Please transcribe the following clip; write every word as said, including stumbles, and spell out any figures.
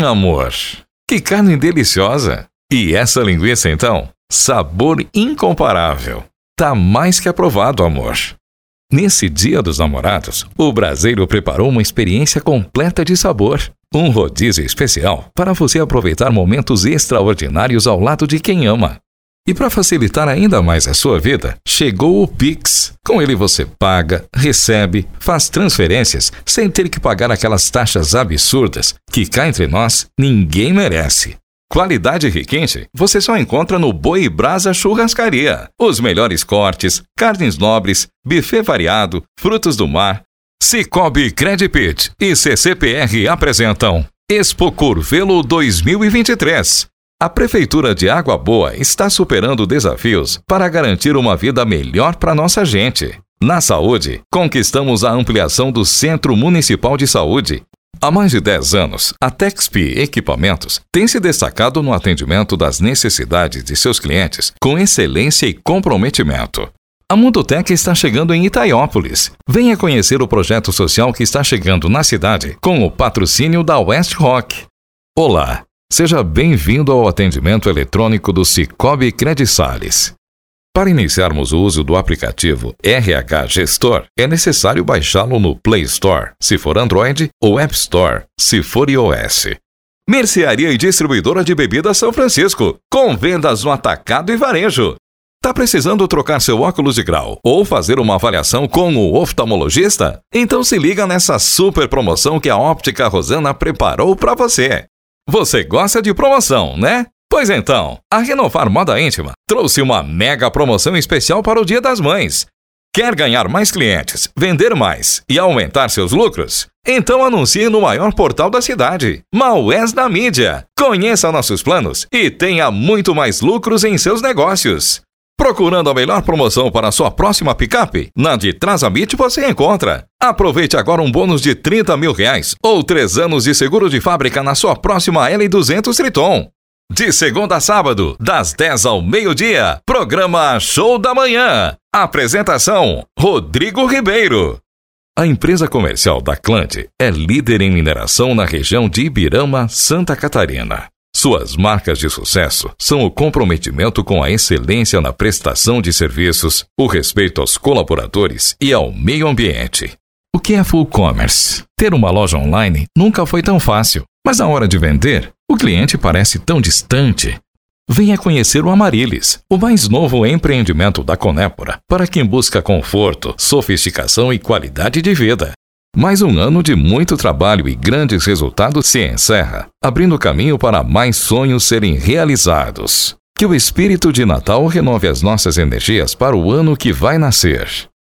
Hum, amor, que carne deliciosa! E essa linguiça então? Sabor incomparável. Tá mais que aprovado, amor. Nesse Dia dos Namorados, o Braseiro preparou uma experiência completa de sabor. Um rodízio especial para você aproveitar momentos extraordinários ao lado de quem ama. E para facilitar ainda mais a sua vida, chegou o Pix. Com ele você paga, recebe, faz transferências sem ter que pagar aquelas taxas absurdas que, cá entre nós, ninguém merece. Qualidade requinte você só encontra no Boi Brasa Churrascaria. Os melhores cortes, carnes nobres, buffet variado, frutos do mar. Cicobi Credipit e C C P R apresentam Expo Curvelo dois mil e vinte e três. A Prefeitura de Água Boa está superando desafios para garantir uma vida melhor para nossa gente. Na saúde, conquistamos a ampliação do Centro Municipal de Saúde. Há mais de dez anos, a Texpi Equipamentos tem se destacado no atendimento das necessidades de seus clientes com excelência e comprometimento. A Mundotech está chegando em Itaiópolis. Venha conhecer o projeto social que está chegando na cidade com o patrocínio da West Rock. Olá, seja bem-vindo ao atendimento eletrônico do Cicobi Credisales. Para iniciarmos o uso do aplicativo R H Gestor, é necessário baixá-lo no Play Store, se for Android, ou App Store, se for iOS. Mercearia e distribuidora de bebidas São Francisco, com vendas no atacado e varejo. Tá precisando trocar seu óculos de grau ou fazer uma avaliação com o oftalmologista? Então se liga nessa super promoção que a Óptica Rosana preparou para você. Você gosta de promoção, né? Pois então, a Renovar Moda Íntima trouxe uma mega promoção especial para o Dia das Mães. Quer ganhar mais clientes, vender mais e aumentar seus lucros? Então anuncie no maior portal da cidade, Maués da Mídia. Conheça nossos planos e tenha muito mais lucros em seus negócios. Procurando a melhor promoção para a sua próxima picape? Na de Trazamit você encontra. Aproveite agora um bônus de trinta mil reais ou três anos de seguro de fábrica na sua próxima L duzentos Triton. De segunda a sábado, das dez ao meio-dia, programa Show da Manhã. Apresentação, Rodrigo Ribeiro. A empresa comercial da Clante é líder em mineração na região de Ibirama, Santa Catarina. Suas marcas de sucesso são o comprometimento com a excelência na prestação de serviços, o respeito aos colaboradores e ao meio ambiente. O que é full commerce? Ter uma loja online nunca foi tão fácil, mas na hora de vender, o cliente parece tão distante. Venha conhecer o Amarilis, o mais novo empreendimento da Conépora, para quem busca conforto, sofisticação e qualidade de vida. Mais um ano de muito trabalho e grandes resultados se encerra, abrindo caminho para mais sonhos serem realizados. Que o espírito de Natal renove as nossas energias para o ano que vai nascer.